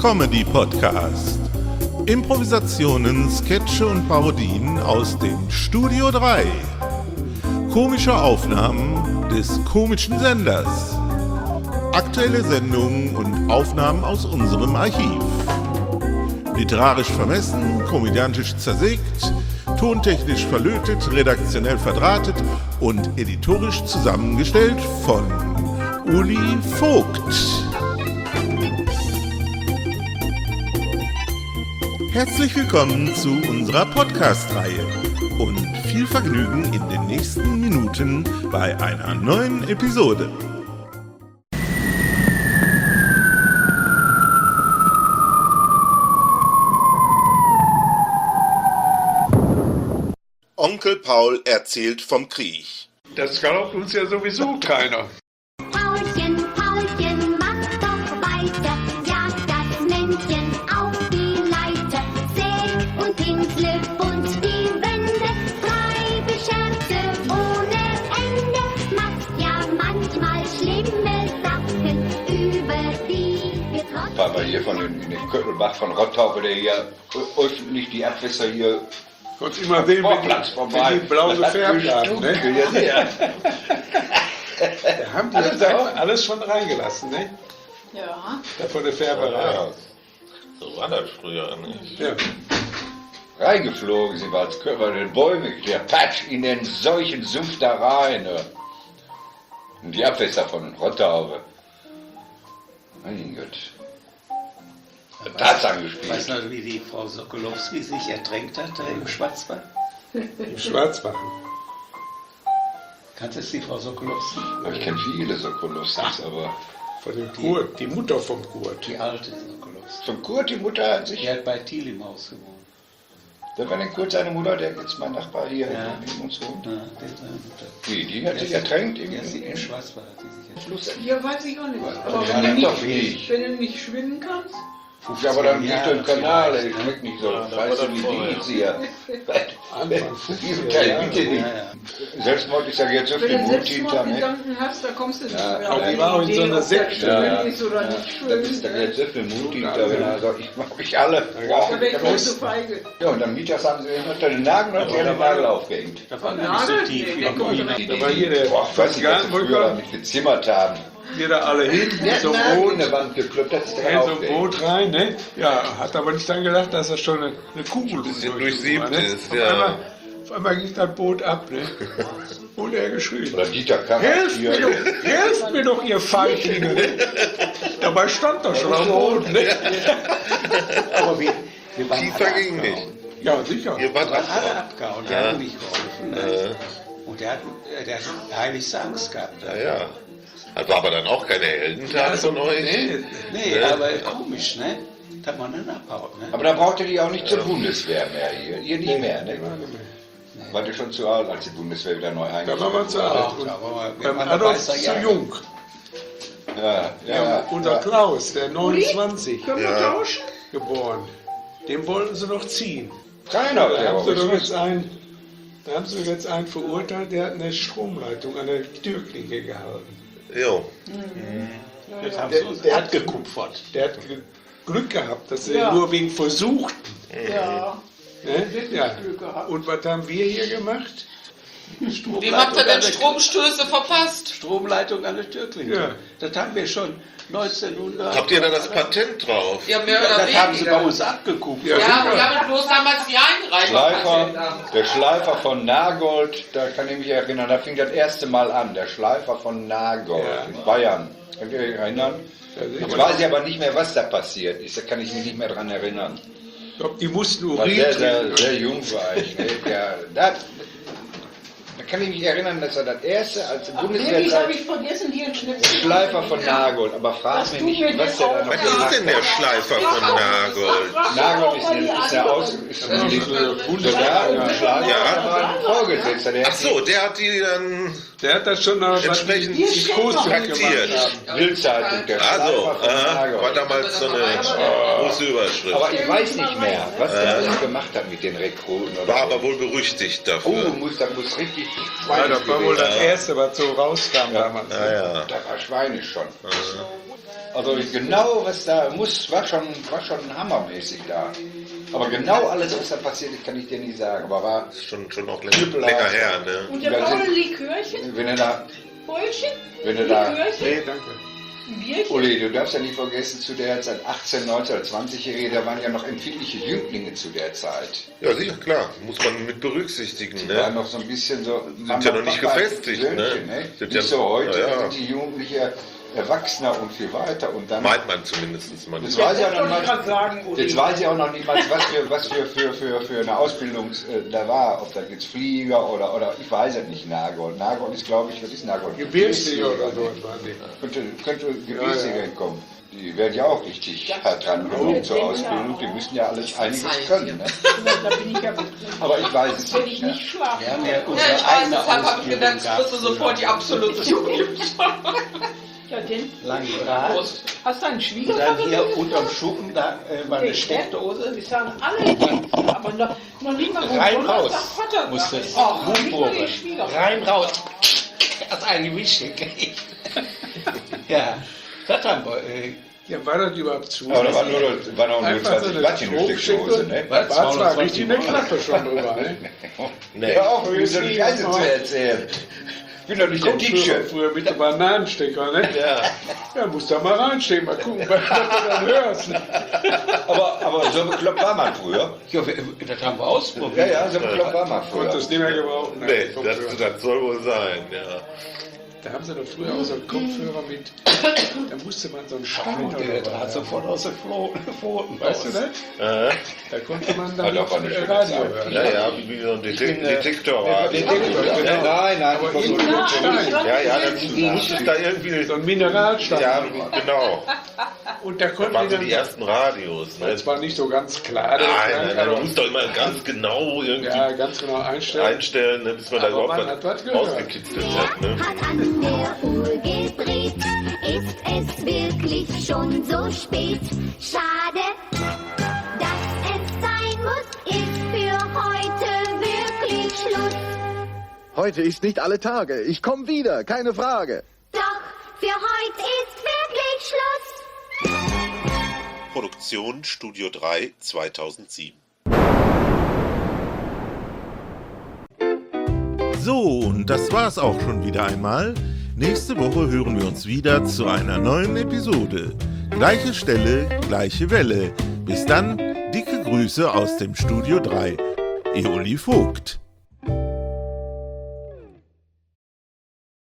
Comedy-Podcast. Improvisationen, Sketche und Parodien aus dem Studio 3. Komische Aufnahmen des komischen Senders. Aktuelle Sendungen und Aufnahmen aus unserem Archiv. Literarisch vermessen, komödiantisch zersägt, tontechnisch verlötet, redaktionell verdrahtet und editorisch zusammengestellt von Uli Vogt. Herzlich willkommen zu unserer Podcast-Reihe und viel Vergnügen in den nächsten Minuten bei einer neuen Episode. Onkel Paul erzählt vom Krieg. Das glaubt uns ja sowieso keiner. Paulchen, Paulchen, mach doch weiter, jag das Männchen auf die Leiter. Säg und pinsle bunt die Wände, treibe Scherze ohne Ende. Machst ja manchmal schlimme Sachen über die Getrockneten. Weil wir hier von den Köttelbach von Rottau, der hier öffentlich die Abwässer hier Konntest immer sehen, wenn die blau gefärbt haben. Ne? Da haben die jetzt einfach alles schon reingelassen, ne? Ja. Da von der Färberei. Ja, so war das früher nicht. Ja. reingeflogen sind, als Körper den Bäume, der Patsch in den solchen Sumpf da rein. Ne? Und die Abwässer von Rottau. Mein Gott. Tarzan gespielt. Weißt du, wie die Frau Sokolowski sich ertränkt hat da im Schwarzwald? Im Schwarzwald. Kanntest du die Frau Sokolowski? Ich kenne viele Sokolowskis, aber Von dem Kurt, die Mutter vom Kurt. Die alte Sokolowski. zum Kurt, die Mutter hat sich... Die hat bei Thiel im Haus gewohnt. Da war der Kurt seine Mutter, der jetzt mein Nachbar hier neben uns wohnt. Ja, die ist seine Mutter. Die hat sich ertränkt Ja, sie im im Schwarzwald hat sie sich Fluss. Ja, weiß ich auch nicht. Aber Ja, wenn, du doch nicht, nicht. wenn du nicht schwimmen kannst, Ja, aber dann Jahre liegt der Kanal, der vielleicht, ne? schmeckt nicht so. Ja, da Weißt war du, das wie vorher. die ist hier? Anfang Diesen 50er Teil Jahre. bitte nicht. Ja, ja. Selbstmord ist ja jetzt so wenn viel du Mut hinter, ne? Selbstmordgedanken hast, da kommst du nicht Ja, mehr aber auf die die war auch in so Idee, einer ob das Sekte, schwimmen ja. ist oder nicht Da ist da schwimmen. jetzt so viel Mut hinter, wenn er sagt, ich mach mich alle. Da wäre ich wohl zu feige. Ja, und am Mittag haben sie unter den Nagel und die den Nagel aufgehängt. Da war gar nicht so Nagel? tief. Nee, wie der am kommt Grünen. rein. Da war hier der Boah, ich weiß nicht, was sie früher Gartenbrücker. damit gezimmert haben. Wir da alle hin, Der so hat ein Nagel Boot, in der Wand gekloppt, das ist in der so ein aufgehängt. Boot rein, ne? Ja, hat aber nicht dann gedacht, dass das schon eine Kugel bisschen durchsiebt ist, Auf ja. einmal ging das Boot ab, ne? Und er geschrien. Oder Dieter Kammert hier. Helft mir doch, ihr Feiglinge! Ne? Dabei stand er schon am Boden, ne? Aber wir waren Tiefer alle ging abgehauen. Ja, sicher. Ihr wart Wir waren alle ab. abgehauen. Der hat nicht geholfen. Ne? Und der hat heiligste Angst gehabt. Ja, ja. Das war aber dann auch keine Heldentat von euch. Nee, aber komisch, ne? Dass man dann abhaut, ne? Aber da brauchte die auch nicht zur Bundeswehr mehr hier. Ihr nicht mehr, ne? War ihr schon zu alt, als die Bundeswehr wieder neu Da eingeführt waren wir zu alt. Ach, Und aber wir beim waren Adolf dabei, zu jung. Ja, ja. Unser Klaus, der 29 Können wir Ja. tauschen? geboren. Dem wollten sie noch ziehen. Keiner, Da der haben sie doch war jetzt einen verurteilt, der hat eine Stromleitung an der Türklinke gehalten. Jo. Das haben Der sie hat gekupfert. Der hat Glück gehabt, dass sie Ja. nur wegen Versuchten. Ja. Ne? Wirklich Ja. Glück gehabt. Und was haben wir hier gemacht? Wem habt ihr denn Stromstöße verpasst? Stromleitung an der Türklinke. Ja. Das haben wir schon 1900. Habt ihr da das Patent drauf? Ja, mehr oder Das haben sie bei weniger. uns abgeguckt. Ja. Ja, wir haben bloß damals die Schleifer, der Schleifer von Nagold, da kann ich mich erinnern, da fing das erste Mal an, der Schleifer von Nagold Ja. in Bayern. Könnt ihr euch erinnern? Jetzt weiß ich aber nicht mehr, was da passiert ist, da kann ich mich nicht mehr dran erinnern. Ich glaube, die mussten War Urin sehr, trinken. sehr jung war ich. Ne? Da kann ich mich erinnern, dass er das erste als Wirklich habe Bundeswehrzeit ich vergessen, hier ein der Schnipsel. Schleifer von Nagold, aber frag Das mich tut nicht, mir was jetzt der da auch noch Was gemacht ist denn der hat. Schleifer von Nagold? Nagold ist der Soldat und Schleifer, Ja. der war ein Vorgesetzter. Der Ach so, der hat die dann Der hat das schon noch Entsprechend die Große traktiert. gemacht. Bildzeitung, der Also, Schleifer von Nagel. war damals so eine große Überschrift. Aber ich weiß nicht mehr, was der alles gemacht hat mit den Rekruten. Oder War so. aber wohl berüchtigt Oh, dafür. da muss richtig Ja, schweinisch das war wohl gewesen das Erste, was so rauskam damals. Ja, ja. sein. Das war schweinisch schon. Also genau, was da war schon hammermäßig da. Aber genau alles, was da passiert ist, kann ich dir nicht sagen. Aber war Schon auch länger her, ne? Und der Ja, blaue sind- Likörchen? wenn du da, Bäulchen? wenn du da, Likörchen? Nee, danke. Ein Bierchen? Uli, du darfst ja nicht vergessen, zu der Zeit 18, 19 oder 20-Jährige, da waren ja noch empfindliche Jünglinge zu der Zeit. Ja, sicher, klar. Muss man mit berücksichtigen, Die waren ne? noch so ein bisschen so... Sind ja noch nicht gefestigt, ne? Sind Sind nicht ja- so heute, ja, ja. sind die Jugendliche Erwachsener und viel weiter. Und dann... Meint man zumindest Jetzt manchmal. weiß ich auch noch wollte ich nicht gerade sagen, Uli. jetzt weiß ich auch noch nicht mal, was für eine Ausbildung da war. Ob das jetzt Flieger oder ich weiß es nicht, Nagold. Nagold ist, glaube ich, was ist Nagold? Gebirgsjäger oder so waren die. Könnte Gebirgsjäger kommen. Die werden ja auch richtig hart dran genommen zur Ausbildung. Die müssen ja alles einiges können. Ne? Da bin ich ja wirklich. Aber ich weiß es Will ich nicht. nicht schlafen. Wir haben ja Ja, unsere ich weiß, eigene deshalb habe ich Ausbildung gedacht, gehabt. kriegst du sofort die Absolution. Ja, denn. Langen Draht. Hast du einen Und dann Schwiegervater? hier unterm Schuppen, da war eine Steckdose. Die sagen alle, aber noch nicht mal gut. Rein Und raus. was sagt Vater? Muss das Ach, nicht mal Buchprobe. die Schwiegervater. Rein raus. Das ist eigentlich wichtig. Ja, das haben wir. Ja, war das überhaupt zu? Aber da waren auch nur Einfach so 20 eine Watt in der Steckdose. Ne? War zwar 220 richtig eine Klappe schon drüber, ne? Nee. Ja, auch wie so eine Scheiße zu erzählen. Ich bin doch nicht der Früher, Dicksche. früher mit dem Bananenstecker, ne? Ja. Ja, musst da mal reinstehen, mal gucken, was du dann hörst. Ne? Aber so bekloppt war man früher. Ja, das haben wir ausprobiert. Ja, so bekloppt war man früher. Konntest nicht mehr gebrauchen. ne? Nee, Kopfhörer. das soll wohl sein, ja. Da haben sie doch früher auch so einen Kopfhörer mit, da musste man so einen Stein Der oder hat was. sofort aus den Pfoten. Weißt du das? Da konnte man dann Hat auch eine schöne Radio Zeit. hören. Ja, ja, wie so ein Detektor. Detektor, genau. Nein, Aber ich irgendwo ein Stein. Ja, ja, dann muss es da irgendwie... So ein Mineralstein. Ja, genau. Und da Das konnten waren die so die dann, ersten Radios, ne? das war nicht so ganz klar. der Nein, Klang, du aber- musst doch immer ganz genau irgendwie ja, ganz genau einstellen. einstellen, ne, bis man da Aber überhaupt man hat was was gehört. rausgekitzelt hat, ne? Hat an der Uhr gedreht, ist es wirklich schon so spät. Schade, dass es sein muss, ist für heute wirklich Schluss. Heute ist nicht alle Tage. Ich komme wieder, keine Frage. Doch für heute ist wirklich Schluss. Produktion Studio 3 2007. So, und das war's auch schon wieder einmal. Nächste Woche hören wir uns wieder zu einer neuen Episode. Gleiche Stelle, gleiche Welle. Bis dann, dicke Grüße aus dem Studio 3. Eoli Vogt.